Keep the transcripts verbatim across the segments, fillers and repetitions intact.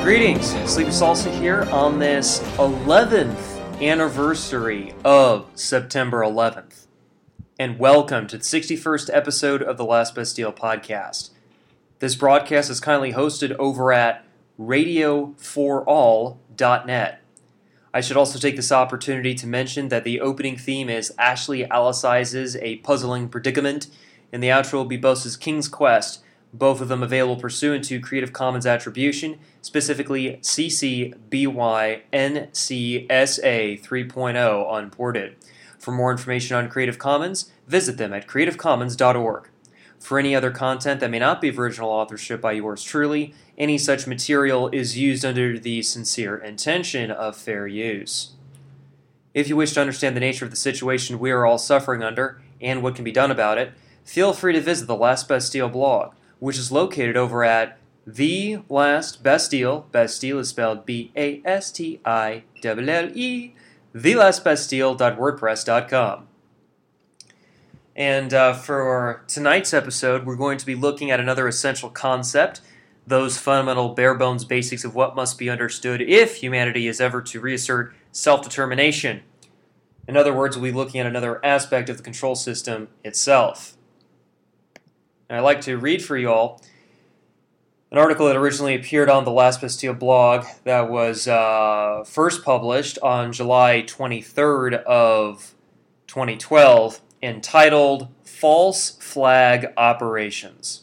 Greetings, Sleepy Salsa here on this eleventh anniversary of September eleventh. And welcome to the sixty-first episode of the Last Bastille podcast. This broadcast is kindly hosted over at radio for all dot net. I should also take this opportunity to mention that the opening theme is Ashley Alicize's A Puzzling Predicament, and the outro will be Bose's King's Quest, both of them available pursuant to Creative Commons Attribution, specifically C C B Y N C S A three point oh unported. For more information on Creative Commons, visit them at creative commons dot org. For any other content that may not be of original authorship by yours truly, any such material is used under the sincere intention of fair use. If you wish to understand the nature of the situation we are all suffering under, and what can be done about it, feel free to visit the Last Bastille blog, which is located over at The Last Bastille. Bastille is spelled B A S T I L L E. the last bastille dot wordpress dot com. And uh, for tonight's episode, we're going to be looking at another essential concept, those fundamental bare-bones basics of what must be understood if humanity is ever to reassert self-determination. In other words, we'll be looking at another aspect of the control system itself. And I'd like to read for you all an article that originally appeared on the Last Bastille blog that was uh, first published on July twenty-third of twenty twelve, entitled False Flag Operations.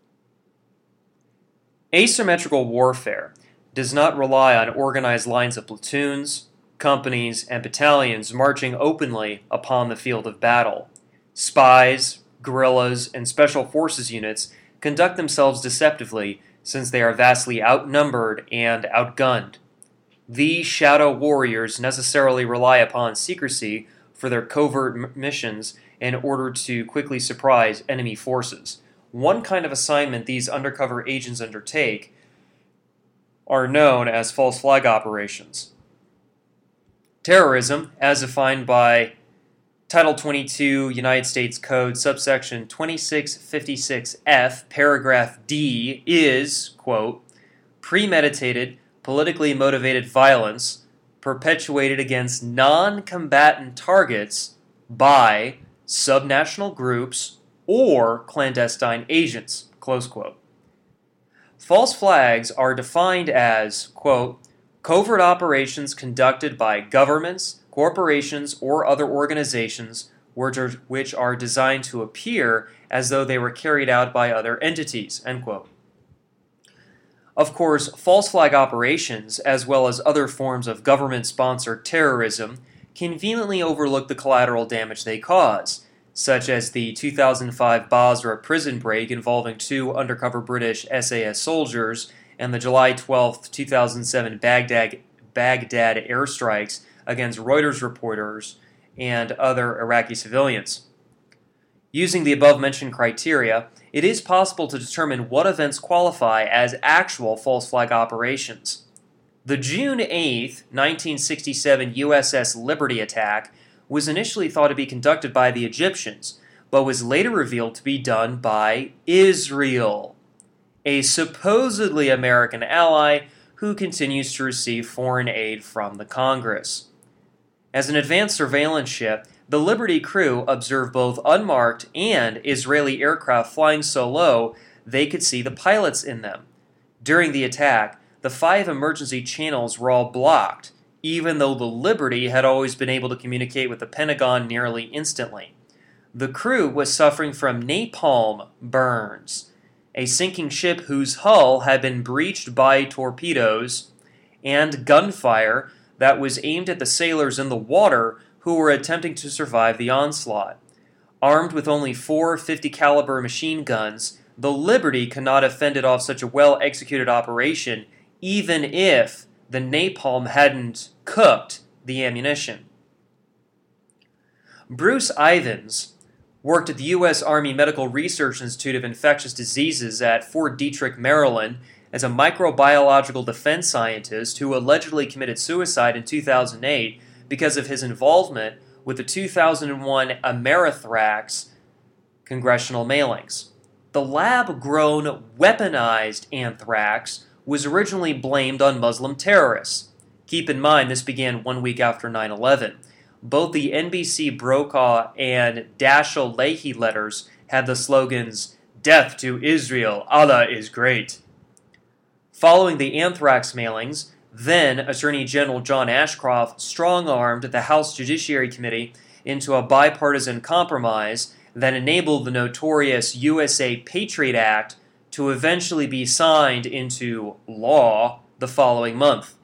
Asymmetrical warfare does not rely on organized lines of platoons, companies, and battalions marching openly upon the field of battle. Spies, guerrillas, and special forces units conduct themselves deceptively since they are vastly outnumbered and outgunned. These shadow warriors necessarily rely upon secrecy for their covert m- missions in order to quickly surprise enemy forces. One kind of assignment these undercover agents undertake are known as false flag operations. Terrorism, as defined by Title twenty-two, United States Code, subsection twenty-six fifty-six F, paragraph D, is, quote, premeditated, politically motivated violence perpetuated against non-combatant targets by subnational groups or clandestine agents, close quote. False flags are defined as, quote, covert operations conducted by governments, corporations, or other organizations which are, which are designed to appear as though they were carried out by other entities, end quote. Of course, false flag operations, as well as other forms of government-sponsored terrorism, conveniently overlook the collateral damage they cause, such as the two thousand five Basra prison break involving two undercover British S A S soldiers and the July twelfth, two thousand seven Baghdad, Baghdad airstrikes against Reuters reporters and other Iraqi civilians. Using the above-mentioned criteria, it is possible to determine what events qualify as actual false flag operations. The June eighth, nineteen sixty-seven U S S Liberty attack was initially thought to be conducted by the Egyptians, but was later revealed to be done by Israel, a supposedly American ally who continues to receive foreign aid from the Congress. As an advanced surveillance ship, the Liberty crew observed both unmarked and Israeli aircraft flying so low they could see the pilots in them. During the attack, the five emergency channels were all blocked, even though the Liberty had always been able to communicate with the Pentagon nearly instantly. The crew was suffering from napalm burns, a sinking ship whose hull had been breached by torpedoes, and gunfire that was aimed at the sailors in the water who were attempting to survive the onslaught. Armed with only four fifty caliber machine guns, the Liberty could not have fended off such a well-executed operation, even if the napalm hadn't cooked the ammunition. Bruce Ivins worked at the U S Army Medical Research Institute of Infectious Diseases at Fort Detrick, Maryland, as a microbiological defense scientist who allegedly committed suicide in two thousand eight because of his involvement with the two thousand one Amerithrax congressional mailings. The lab-grown, weaponized anthrax was originally blamed on Muslim terrorists. Keep in mind, this began one week after nine eleven. Both the N B C Brokaw and Daschle Leahy letters had the slogans, "Death to Israel, Allah is great." Following the anthrax mailings, then Attorney General John Ashcroft strong-armed the House Judiciary Committee into a bipartisan compromise that enabled the notorious U S A Patriot Act to eventually be signed into law the following month.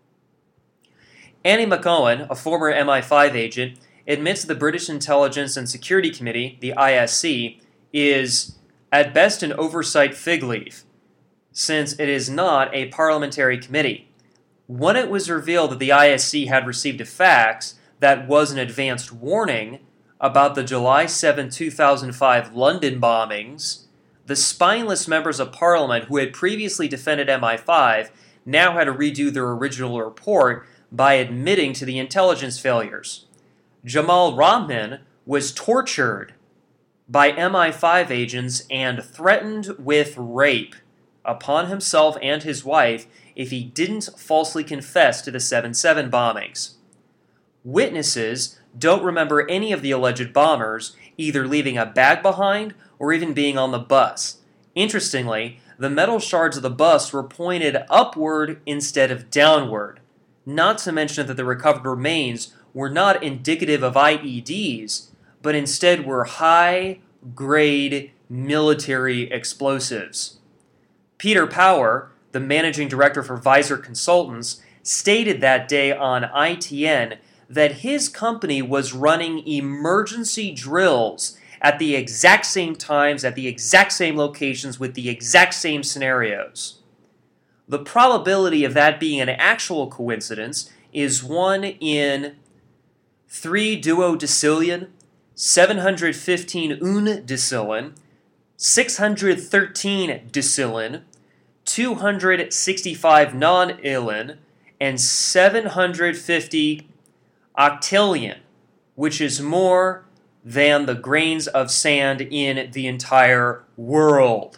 Annie McOwen, a former M I five agent, admits the British Intelligence and Security Committee, the I S C, is at best an oversight fig leaf, since it is not a parliamentary committee. When it was revealed that the I S C had received a fax that was an advanced warning about the July seventh, two thousand five London bombings, the spineless members of Parliament who had previously defended M I five now had to redo their original report by admitting to the intelligence failures. Jamal Rahman was tortured by M I five agents and threatened with rape upon himself and his wife if he didn't falsely confess to the seven seven bombings. Witnesses don't remember any of the alleged bombers either leaving a bag behind or even being on the bus. Interestingly, the metal shards of the bus were pointed upward instead of downward, not to mention that the recovered remains were not indicative of I E Ds, but instead were high-grade military explosives. Peter Power, the managing director for Visor Consultants, stated that day on I T N that his company was running emergency drills at the exact same times, at the exact same locations, with the exact same scenarios. The probability of that being an actual coincidence is one in three duodecillion, seven hundred fifteen undecillion, six hundred thirteen decillion, two hundred sixty-five nonillion, and seven hundred fifty octillion, which is more than the grains of sand in the entire world.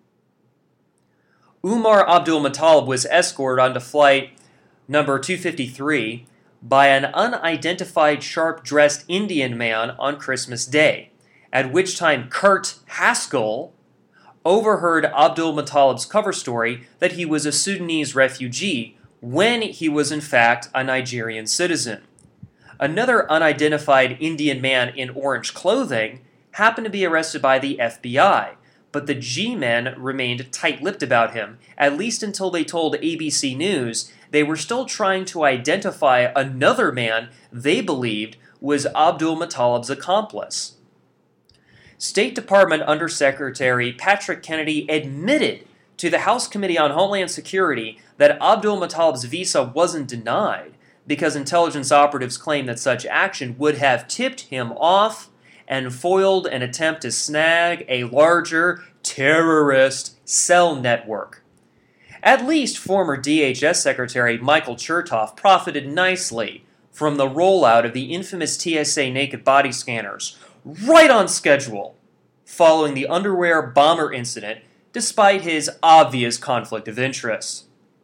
Umar Abdul Muttalib was escorted onto flight number two fifty-three by an unidentified sharp-dressed Indian man on Christmas Day, at which time Kurt Haskell overheard Abdul Muttalib's cover story that he was a Sudanese refugee when he was in fact a Nigerian citizen. Another unidentified Indian man in orange clothing happened to be arrested by the F B I, but the G-men remained tight-lipped about him, at least until they told A B C News they were still trying to identify another man they believed was Abdul Muttalib's accomplice. State Department Undersecretary Patrick Kennedy admitted to the House Committee on Homeland Security that Abdul Muttalib's visa wasn't denied because intelligence operatives claimed that such action would have tipped him off and foiled an attempt to snag a larger terrorist cell network. At least former D H S Secretary Michael Chertoff profited nicely from the rollout of the infamous T S A naked body scanners, right on schedule, following the underwear bomber incident, despite his obvious conflict of interest.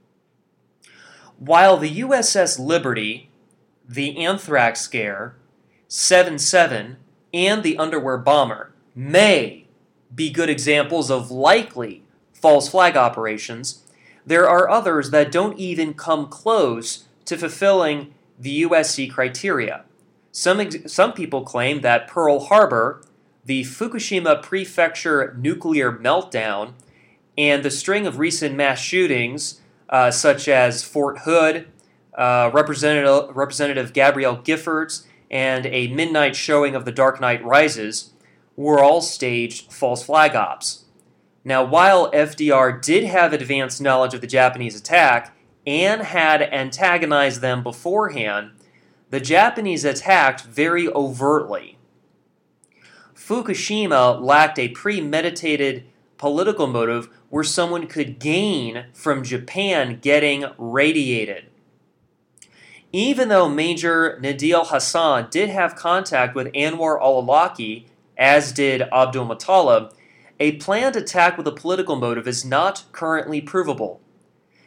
While the U S S Liberty, the anthrax scare, seven seven, and the underwear bomber may be good examples of likely false flag operations, there are others that don't even come close to fulfilling the U S C criteria. Some, ex- some people claim that Pearl Harbor, the Fukushima Prefecture nuclear meltdown, and the string of recent mass shootings, uh, such as Fort Hood, uh, Representative, Representative Gabrielle Giffords, and a midnight showing of The Dark Knight Rises, were all staged false flag ops. Now, while F D R did have advanced knowledge of the Japanese attack and had antagonized them beforehand, the Japanese attacked very overtly. Fukushima lacked a premeditated political motive where someone could gain from Japan getting radiated. Even though Major Nadir Hassan did have contact with Anwar al-Awlaki, as did Abdul Muttalib, a planned attack with a political motive is not currently provable.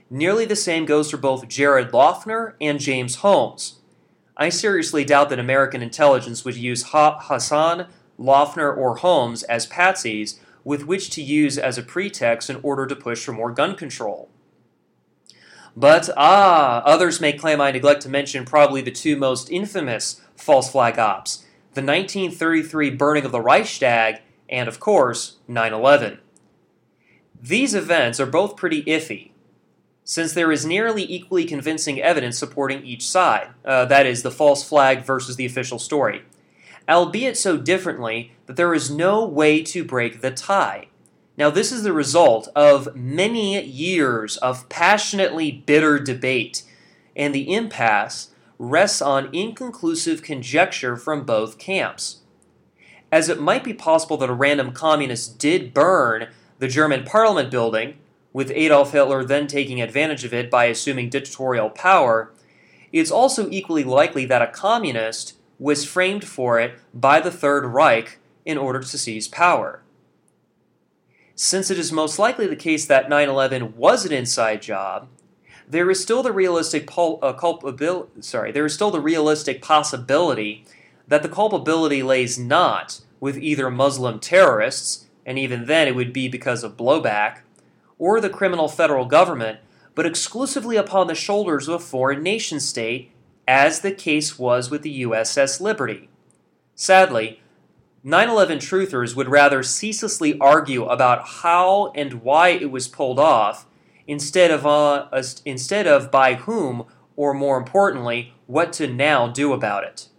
Nearly the same goes for both Jared Loughner and James Holmes. I seriously doubt that American intelligence would use ha- Hassan, Loughner, or Holmes as patsies with which to use as a pretext in order to push for more gun control. But, ah, others may claim I neglect to mention probably the two most infamous false flag ops, the nineteen thirty-three burning of the Reichstag and, of course, nine eleven. These events are both pretty iffy, since there is nearly equally convincing evidence supporting each side, uh, that is, the false flag versus the official story, albeit so differently that there is no way to break the tie. Now, this is the result of many years of passionately bitter debate, and the impasse rests on inconclusive conjecture from both camps. As it might be possible that a random communist did burn the German parliament building, with Adolf Hitler then taking advantage of it by assuming dictatorial power, it's also equally likely that a communist was framed for it by the Third Reich in order to seize power. Since it is most likely the case that nine eleven was an inside job, there is still the realistic pul- uh, culpabil- sorry, there is still the realistic possibility that the culpability lays not with either Muslim terrorists, and even then it would be because of blowback, or the criminal federal government, but exclusively upon the shoulders of a foreign nation-state, as the case was with the U S S Liberty. Sadly, nine eleven truthers would rather ceaselessly argue about how and why it was pulled off, instead of, uh, instead of by whom, or more importantly, what to now do about it.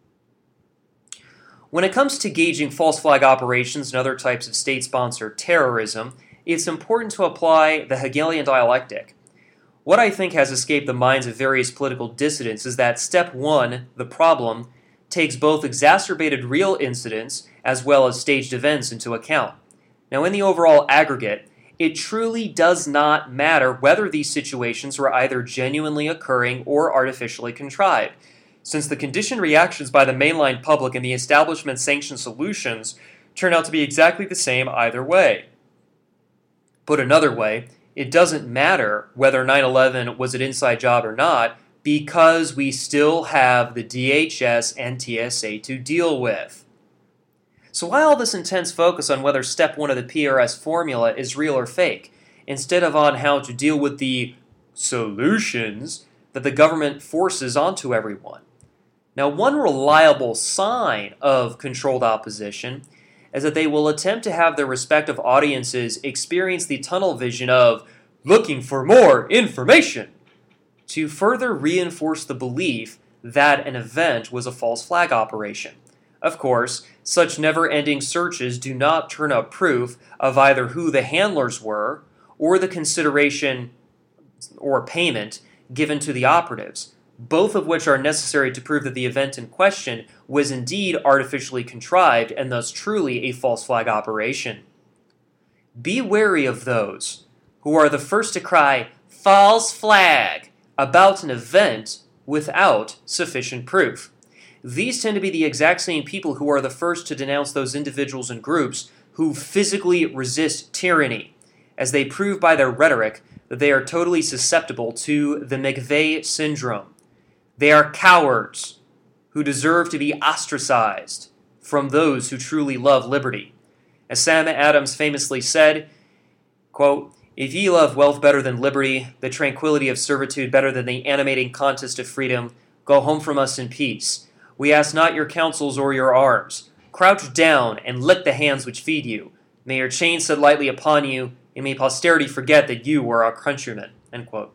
When it comes to gauging false flag operations and other types of state-sponsored terrorism, it's important to apply the Hegelian dialectic. What I think has escaped the minds of various political dissidents is that step one, the problem, takes both exacerbated real incidents as well as staged events into account. Now, in the overall aggregate, it truly does not matter whether these situations were either genuinely occurring or artificially contrived, since the conditioned reactions by the mainline public and the establishment-sanctioned solutions turn out to be exactly the same either way. Put another way, it doesn't matter whether nine eleven was an inside job or not, because we still have the D H S and T S A to deal with. So why all this intense focus on whether step one of the P R S formula is real or fake, instead of on how to deal with the solutions that the government forces onto everyone? Now, one reliable sign of controlled opposition is that they will attempt to have their respective audiences experience the tunnel vision of looking for more information, to further reinforce the belief that an event was a false flag operation. Of course, such never-ending searches do not turn up proof of either who the handlers were or the consideration or payment given to the operatives, both of which are necessary to prove that the event in question was indeed artificially contrived and thus truly a false flag operation. Be wary of those who are the first to cry, "False flag!" about an event without sufficient proof. These tend to be the exact same people who are the first to denounce those individuals and groups who physically resist tyranny, as they prove by their rhetoric that they are totally susceptible to the McVeigh syndrome. They are cowards who deserve to be ostracized from those who truly love liberty. As Sam Adams famously said, quote, "If ye love wealth better than liberty, the tranquility of servitude better than the animating contest of freedom, go home from us in peace. We ask not your counsels or your arms. Crouch down and lick the hands which feed you. May your chains sit lightly upon you, and may posterity forget that you were our countrymen." End quote.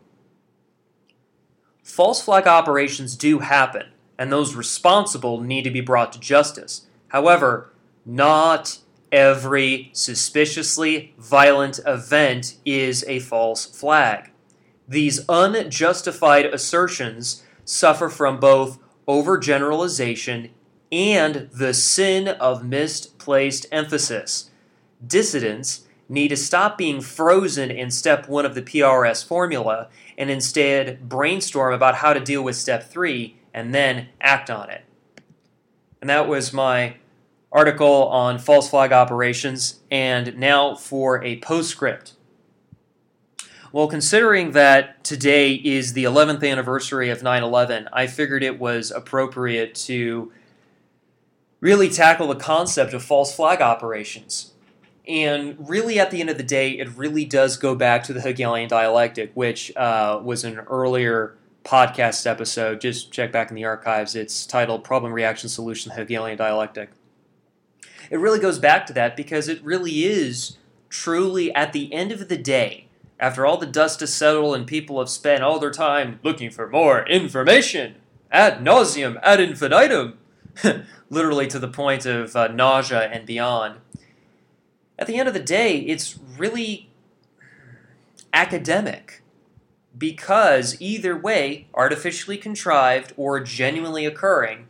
False flag operations do happen, and those responsible need to be brought to justice. However, not every suspiciously violent event is a false flag. These unjustified assertions suffer from both overgeneralization and the sin of misplaced emphasis. Dissidents need to stop being frozen in step one of the P R S formula and instead brainstorm about how to deal with step three and then act on it. And that was my article on false flag operations, and now for a postscript. Well, considering that today is the eleventh anniversary of nine eleven, I figured it was appropriate to really tackle the concept of false flag operations. And really, at the end of the day, it really does go back to the Hegelian dialectic, which uh, was an earlier podcast episode. Just check back in the archives. It's titled Problem, Reaction, Solution, the Hegelian Dialectic. It really goes back to that because it really is truly, at the end of the day, after all the dust has settled and people have spent all their time looking for more information, ad nauseum, ad infinitum, literally to the point of uh, nausea and beyond, at the end of the day, it's really academic because either way, artificially contrived or genuinely occurring,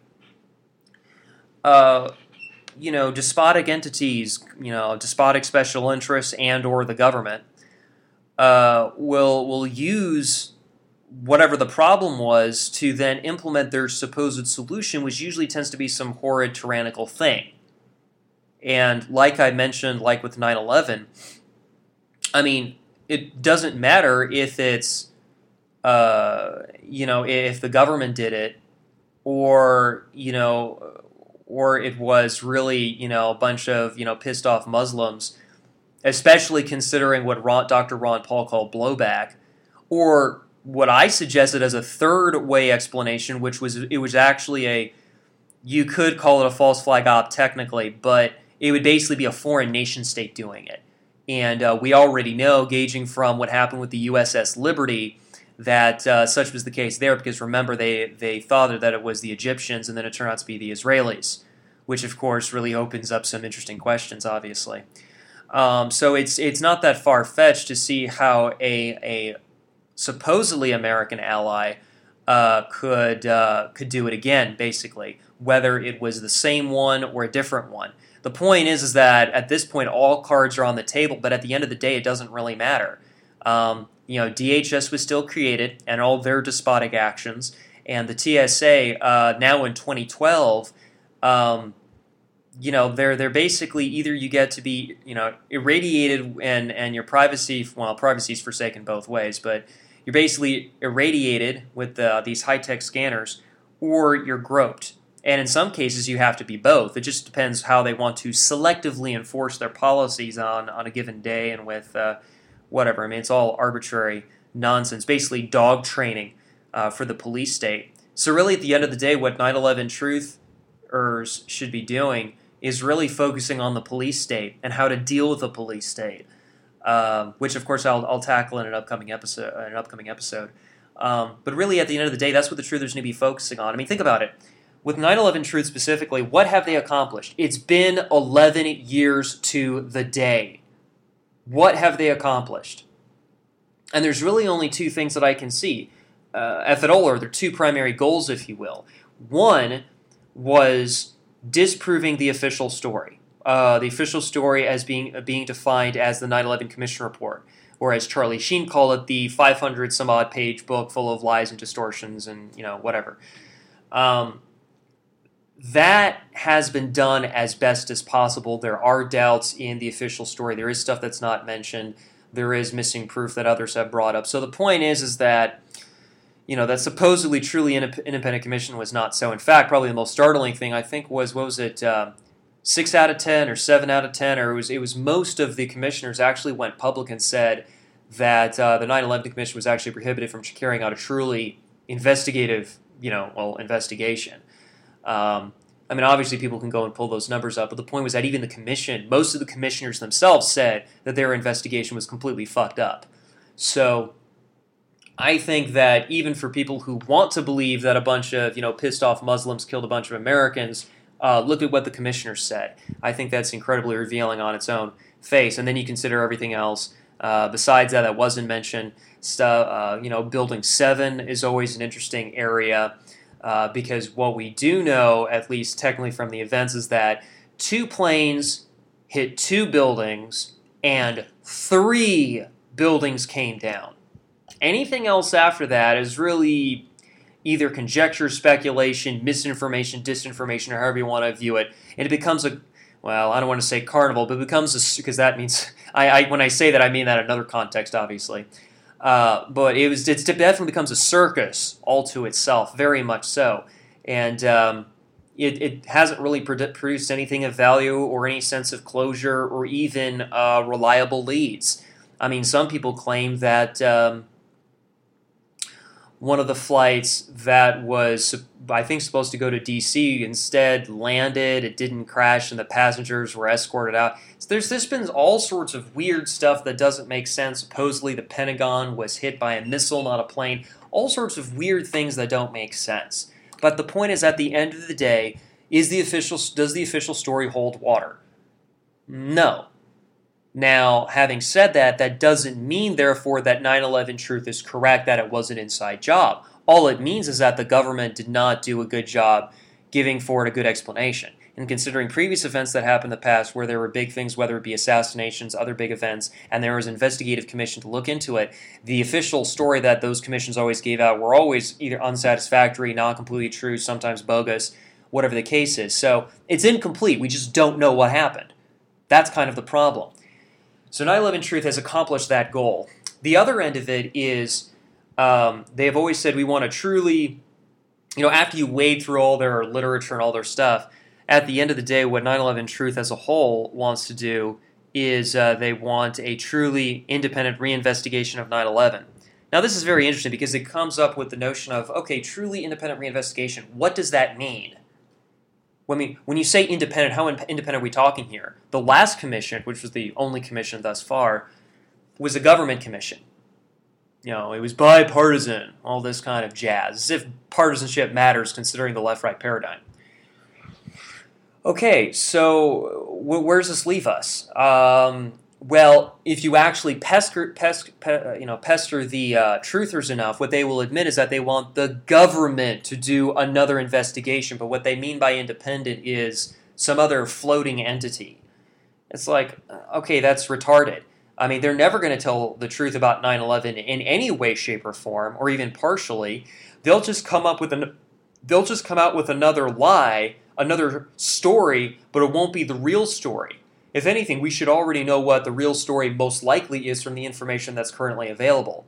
uh, you know, despotic entities, you know, despotic special interests and or the government uh, will will use whatever the problem was to then implement their supposed solution, which usually tends to be some horrid tyrannical thing. And like I mentioned, like with nine eleven, I mean, it doesn't matter if it's, uh, you know, if the government did it, or, you know, or it was really, you know, a bunch of, you know, pissed off Muslims, especially considering what Ron, Doctor Ron Paul called blowback, or what I suggested as a third way explanation, which was, it was actually a, you could call it a false flag op technically, but it would basically be a foreign nation state doing it. And uh, we already know, gauging from what happened with the U S S Liberty, that uh, such was the case there, because remember, they, they thought that it was the Egyptians, and then it turned out to be the Israelis, which of course really opens up some interesting questions, obviously. Um, so it's it's not that far-fetched to see how a, a supposedly American ally uh, could uh, could do it again, basically, whether it was the same one or a different one. The point is, is that at this point, all cards are on the table, but at the end of the day, it doesn't really matter. Um, you know, D H S was still created, and all their despotic actions, and the T S A, uh, now in twenty twelve, um, you know, they're they're basically either you get to be, you know, irradiated and, and your privacy, well, privacy is forsaken both ways, but you're basically irradiated with the, these high-tech scanners, or you're groped. And in some cases, you have to be both. It just depends how they want to selectively enforce their policies on, on a given day and with uh, whatever. I mean, it's all arbitrary nonsense, basically dog training uh, for the police state. So really, at the end of the day, what nine eleven truthers should be doing is really focusing on the police state and how to deal with the police state, um, which, of course, I'll, I'll tackle in an upcoming episode. An upcoming episode. Um, but really, at the end of the day, that's what the truthers need to be focusing on. I mean, think about it. With nine eleven Truth specifically, what have they accomplished? It's been eleven years to the day. What have they accomplished? And there's really only two things that I can see. Uh, if at all, or there are two primary goals, if you will. One was disproving the official story. Uh, the official story as being uh, being defined as the nine eleven Commission Report, or as Charlie Sheen called it, the five hundred some odd page book full of lies and distortions and, you know, whatever. Um... That has been done as best as possible. There are doubts in the official story. There is stuff that's not mentioned. There is missing proof that others have brought up. So the point is, is that, you know, that supposedly truly independent commission was not so. In fact, probably the most startling thing, I think, was, what was it, uh, six out of ten or seven out of ten, or it was, it was most of the commissioners actually went public and said that uh, the nine eleven Commission was actually prohibited from carrying out a truly investigative, you know, well, investigation. Um, I mean, obviously people can go and pull those numbers up, but the point was that even the commission, most of the commissioners themselves said that their investigation was completely fucked up. So I think that even for people who want to believe that a bunch of, you know, pissed off Muslims killed a bunch of Americans, uh, look at what the commissioners said. I think that's incredibly revealing on its own face. And then you consider everything else uh, besides that that wasn't mentioned. Stuff, uh, you know, Building seven is always an interesting area. Uh, because what we do know, at least technically from the events, is that two planes hit two buildings and three buildings came down. Anything else after that is really either conjecture, speculation, misinformation, disinformation, or however you want to view it. And it becomes a, well, I don't want to say carnival, but it becomes a, because that means, I, I when I say that, I mean that in another context, obviously. Uh, but it was it's, it definitely becomes a circus all to itself, very much so. And um, it, it hasn't really produ- produced anything of value or any sense of closure or even uh, reliable leads. I mean, some people claim that um, one of the flights that was, I think, supposed to go to D C instead landed, it didn't crash, and the passengers were escorted out. So there's, there's been all sorts of weird stuff that doesn't make sense. Supposedly the Pentagon was hit by a missile, not a plane. All sorts of weird things that don't make sense. But the point is, at the end of the day, is the official does the official story hold water? No. Now, having said that, that doesn't mean, therefore, that nine eleven truth is correct, that it was an inside job. All it means is that the government did not do a good job giving for it a good explanation. And considering previous events that happened in the past where there were big things, whether it be assassinations, other big events, and there was an investigative commission to look into it, the official story that those commissions always gave out were always either unsatisfactory, not completely true, sometimes bogus, whatever the case is. So it's incomplete. We just don't know what happened. That's kind of the problem. So nine eleven Truth has accomplished that goal. The other end of it is um, they have always said we want to truly, you know, after you wade through all their literature and all their stuff, at the end of the day, what nine eleven Truth as a whole wants to do is uh, they want a truly independent reinvestigation of nine eleven. Now, this is very interesting because it comes up with the notion of, okay, truly independent reinvestigation. What does that mean? I mean, when you say independent, how independent are we talking here? The last commission, which was the only commission thus far, was a government commission. You know, it was bipartisan, all this kind of jazz, as if partisanship matters considering the left-right paradigm. Okay, so where does this leave us? Um, well, if you actually pester, pest, pe, you know, pester the uh, truthers enough, what they will admit is that they want the government to do another investigation, but what they mean by independent is some other floating entity. It's like, okay, that's retarded. I mean, they're never going to tell the truth about nine eleven in any way, shape, or form, or even partially. They'll just come up with an, they'll just come out with another lie, another story, but it won't be the real story. If anything, we should already know what the real story most likely is from the information that's currently available.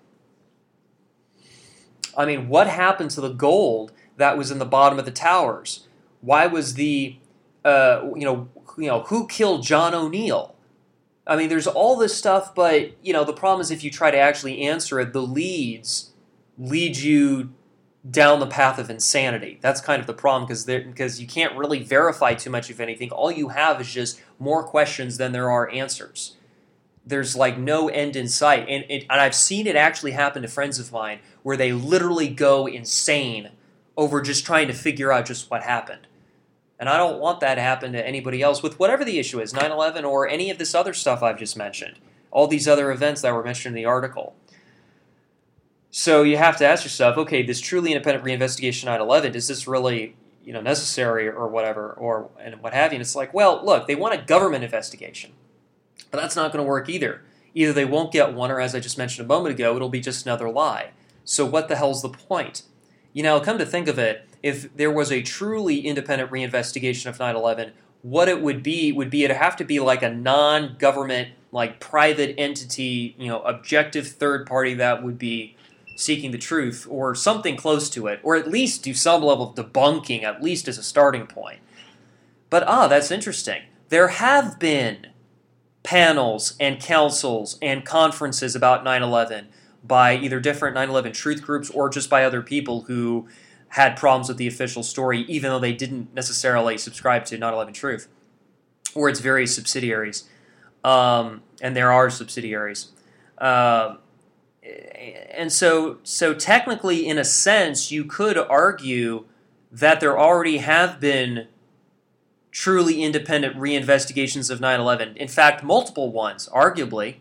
I mean, what happened to the gold that was in the bottom of the towers? Why was the, uh, you know, you know, who killed John O'Neill? I mean, there's all this stuff, but, you know, the problem is if you try to actually answer it, the leads lead you down the path of insanity. That's kind of the problem because because you can't really verify too much of anything. All you have is just more questions than there are answers. There's like no end in sight. And, it, and I've seen it actually happen to friends of mine where they literally go insane over just trying to figure out just what happened. And I don't want that to happen to anybody else with whatever the issue is, nine eleven or any of this other stuff I've just mentioned. All these other events that were mentioned in the article. So you have to ask yourself, okay, this truly independent reinvestigation nine eleven, is this really, you know, necessary or whatever, or and what have you? And it's like, well, look, they want a government investigation, but that's not going to work either. Either they won't get one, or as I just mentioned a moment ago, it'll be just another lie. So what the hell's the point? You know, come to think of it, if there was a truly independent reinvestigation of nine eleven, what it would be would be it'd have to be like a non-government, like private entity, you know, objective third party that would be seeking the truth, or something close to it, or at least do some level of debunking, at least as a starting point. But ah, that's interesting. There have been panels and councils and conferences about nine eleven by either different nine eleven truth groups or just by other people who had problems with the official story, even though they didn't necessarily subscribe to nine eleven Truth, or its various subsidiaries. Um, and there are subsidiaries. Um, And so, so technically, in a sense, you could argue that there already have been truly independent reinvestigations of nine eleven. In fact, multiple ones, arguably.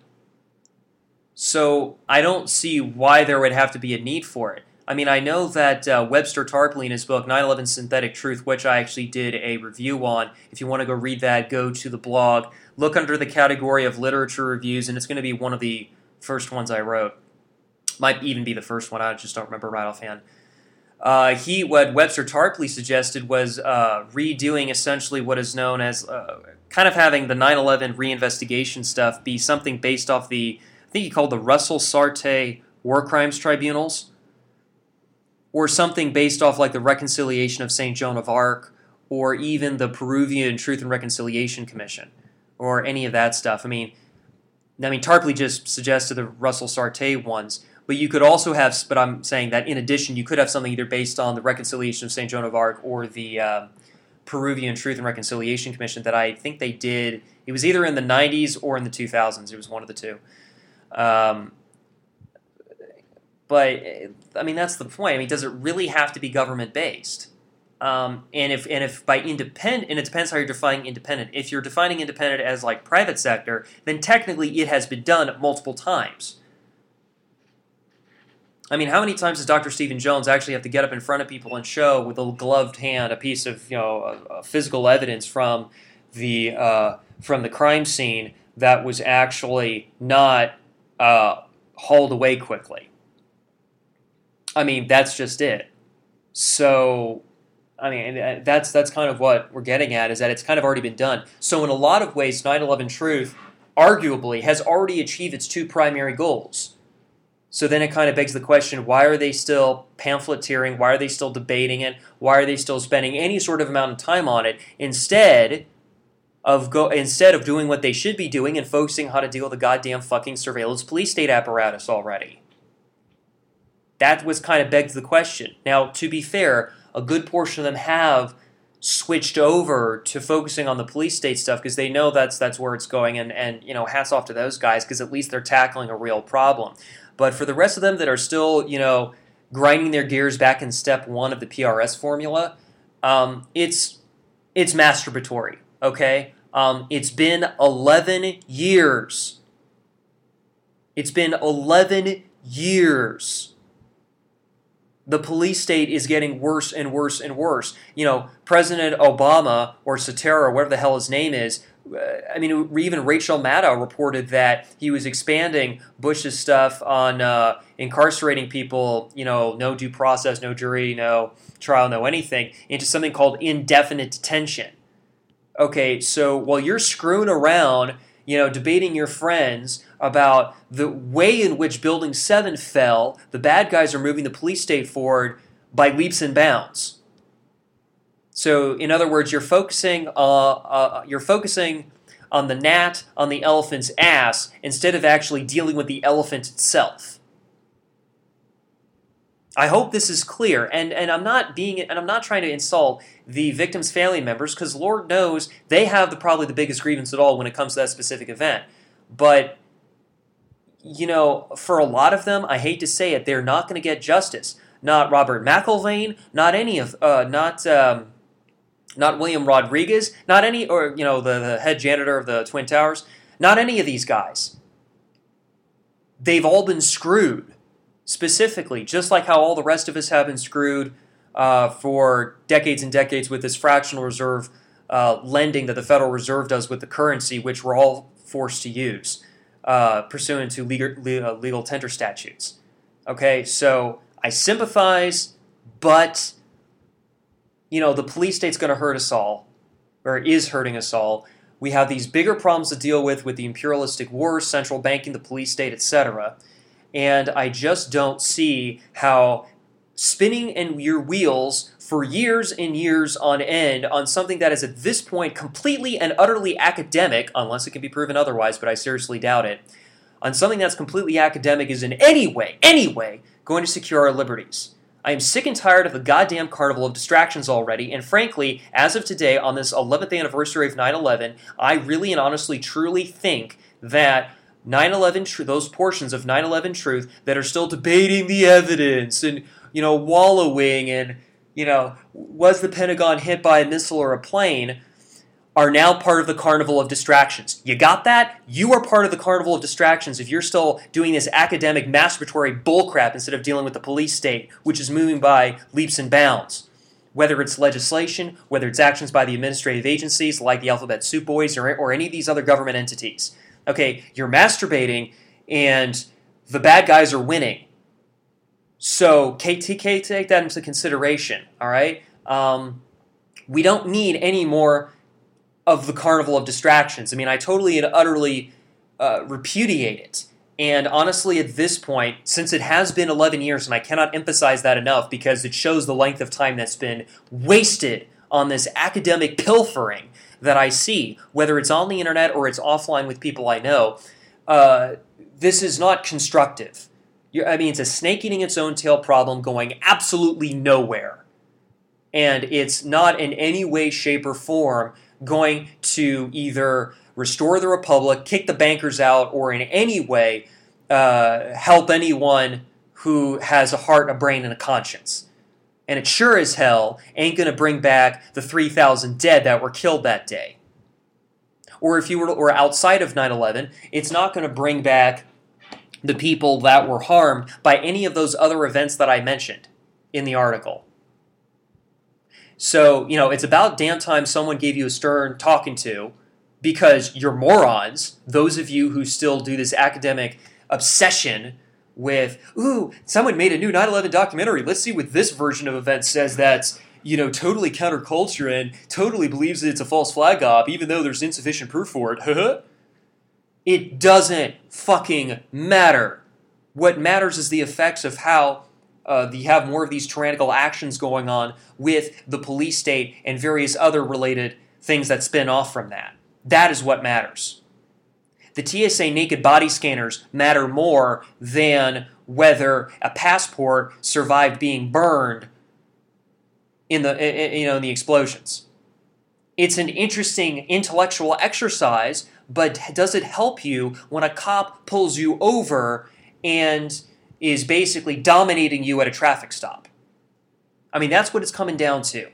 So I don't see why there would have to be a need for it. I mean, I know that uh, Webster Tarpley in his book, nine eleven Synthetic Truth, which I actually did a review on. If you want to go read that, go to the blog. Look under the category of literature reviews, and it's going to be one of the first ones I wrote. Might even be the first one, I just don't remember right offhand. Uh, he, what Webster Tarpley suggested was uh, redoing essentially what is known as uh, kind of having the nine eleven reinvestigation stuff be something based off the, I think he called the Russell Sartre war crimes tribunals, or something based off like the Reconciliation of Saint Joan of Arc, or even the Peruvian Truth and Reconciliation Commission, or any of that stuff. I mean, I mean, Tarpley just suggested the Russell Sartay ones, but you could also have, but I'm saying that in addition, you could have something either based on the Reconciliation of Saint Joan of Arc or the uh, Peruvian Truth and Reconciliation Commission that I think they did. It was either in the nineties or in the two thousands. It was one of the two. Um, but, I mean, that's the point. I mean, does it really have to be government-based? Um, and if and if by independent, and it depends how you're defining independent. If you're defining independent as like private sector, then technically it has been done multiple times. I mean, how many times does Doctor Stephen Jones actually have to get up in front of people and show with a gloved hand a piece of you know a, a physical evidence from the uh, from the crime scene that was actually not uh, hauled away quickly? I mean, that's just it. So. I mean, that's that's kind of what we're getting at, is that it's kind of already been done. So in a lot of ways, nine eleven Truth arguably has already achieved its two primary goals. So then it kind of begs the question, why are they still pamphleteering? Why are they still debating it? Why are they still spending any sort of amount of time on it instead of go instead of doing what they should be doing and focusing on how to deal with the goddamn fucking surveillance police state apparatus already? That was kind of begs the question. Now, to be fair, a good portion of them have switched over to focusing on the police state stuff because they know that's that's where it's going, and, and you know, hats off to those guys because at least they're tackling a real problem. But for the rest of them that are still, you know, grinding their gears back in step one of the P R S formula, um, it's it's masturbatory, okay? Um, it's been eleven years. It's been eleven years. The police state is getting worse and worse and worse. You know, President Obama, or Sotero, or whatever the hell his name is, uh, I mean, even Rachel Maddow reported that he was expanding Bush's stuff on uh, incarcerating people, you know, no due process, no jury, no trial, no anything, into something called indefinite detention. Okay, so while you're screwing around, you know, debating your friends about the way in which Building seven fell, the bad guys are moving the police state forward by leaps and bounds. So, in other words, you're focusing, uh, uh, you're focusing on the gnat on the elephant's ass instead of actually dealing with the elephant itself. I hope this is clear, and, and I'm not being and I'm not trying to insult the victims' family members, because Lord knows they have the probably the biggest grievance at all when it comes to that specific event. But you know, for a lot of them, I hate to say it, they're not going to get justice. Not Robert McIlvaine, not any of, uh, not um, not William Rodriguez, not any, or you know, the, the head janitor of the Twin Towers, not any of these guys. They've all been screwed. Specifically, just like how all the rest of us have been screwed uh, for decades and decades with this fractional reserve uh, lending that the Federal Reserve does with the currency, which we're all forced to use, uh, pursuant to legal, legal tender statutes. Okay, so I sympathize, but, you know, the police state's going to hurt us all, or is hurting us all. We have these bigger problems to deal with with the imperialistic wars, central banking, the police state, et cetera. And I just don't see how spinning in your wheels for years and years on end on something that is at this point completely and utterly academic, unless it can be proven otherwise, but I seriously doubt it, on something that's completely academic is in any way, any way, going to secure our liberties. I am sick and tired of the goddamn carnival of distractions already, and frankly, as of today, on this eleventh anniversary of nine eleven, I really and honestly truly think that nine eleven, those portions of nine eleven Truth that are still debating the evidence and, you know, wallowing and, you know, was the Pentagon hit by a missile or a plane, are now part of the carnival of distractions. You got that? You are part of the carnival of distractions if you're still doing this academic masturbatory bullcrap instead of dealing with the police state, which is moving by leaps and bounds. Whether it's legislation, whether it's actions by the administrative agencies like the Alphabet Soup Boys or, or any of these other government entities. Okay, you're masturbating and the bad guys are winning. So K T K, take that into consideration, all right? Um, we don't need any more of the carnival of distractions. I mean, I totally and utterly uh, repudiate it. And honestly, at this point, since it has been eleven years, and I cannot emphasize that enough because it shows the length of time that's been wasted on this academic pilfering that I see, whether it's on the internet or it's offline with people I know, uh, this is not constructive. You're, I mean, it's a snake eating its own tail problem going absolutely nowhere. And it's not in any way, shape, or form going to either restore the republic, kick the bankers out, or in any way uh, help anyone who has a heart, a brain, and a conscience. And it sure as hell ain't going to bring back the three thousand dead that were killed that day. Or if you were, or outside of nine eleven, it's not going to bring back the people that were harmed by any of those other events that I mentioned in the article. So, you know, it's about damn time someone gave you a stern talking to, because you're morons, those of you who still do this academic obsession with, ooh, someone made a new nine eleven documentary, let's see what this version of events says that's, you know, totally counterculture and totally believes that it's a false flag op, even though there's insufficient proof for it. It doesn't fucking matter. What matters is the effects of how uh, you have more of these tyrannical actions going on with the police state and various other related things that spin off from that. That is what matters. The T S A naked body scanners matter more than whether a passport survived being burned in the you know in the explosions. It's an interesting intellectual exercise, but does it help you when a cop pulls you over and is basically dominating you at a traffic stop? I mean, that's what it's coming down to.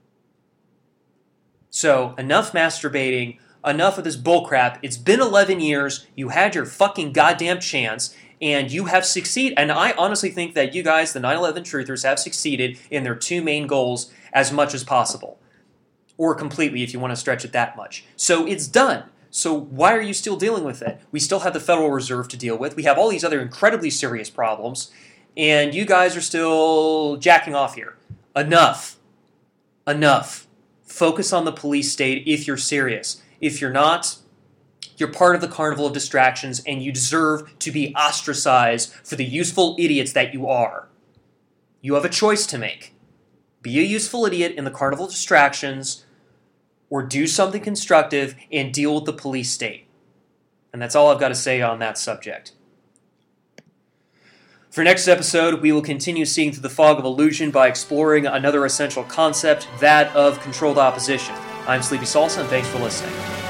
So, enough masturbating, enough of this bullcrap. It's been eleven years, you had your fucking goddamn chance, and you have succeeded. And I honestly think that you guys, the nine eleven truthers, have succeeded in their two main goals as much as possible. Or completely, if you want to stretch it that much. So it's done. So why are you still dealing with it? We still have the Federal Reserve to deal with. We have all these other incredibly serious problems. And you guys are still jacking off here. Enough. Enough. Focus on the police state if you're serious. If you're not, you're part of the carnival of distractions and you deserve to be ostracized for the useful idiots that you are. You have a choice to make. Be a useful idiot in the carnival of distractions, or do something constructive and deal with the police state. And that's all I've got to say on that subject. For next episode, we will continue seeing through the fog of illusion by exploring another essential concept, that of controlled opposition. I'm Sleepy Salsa, and thanks for listening.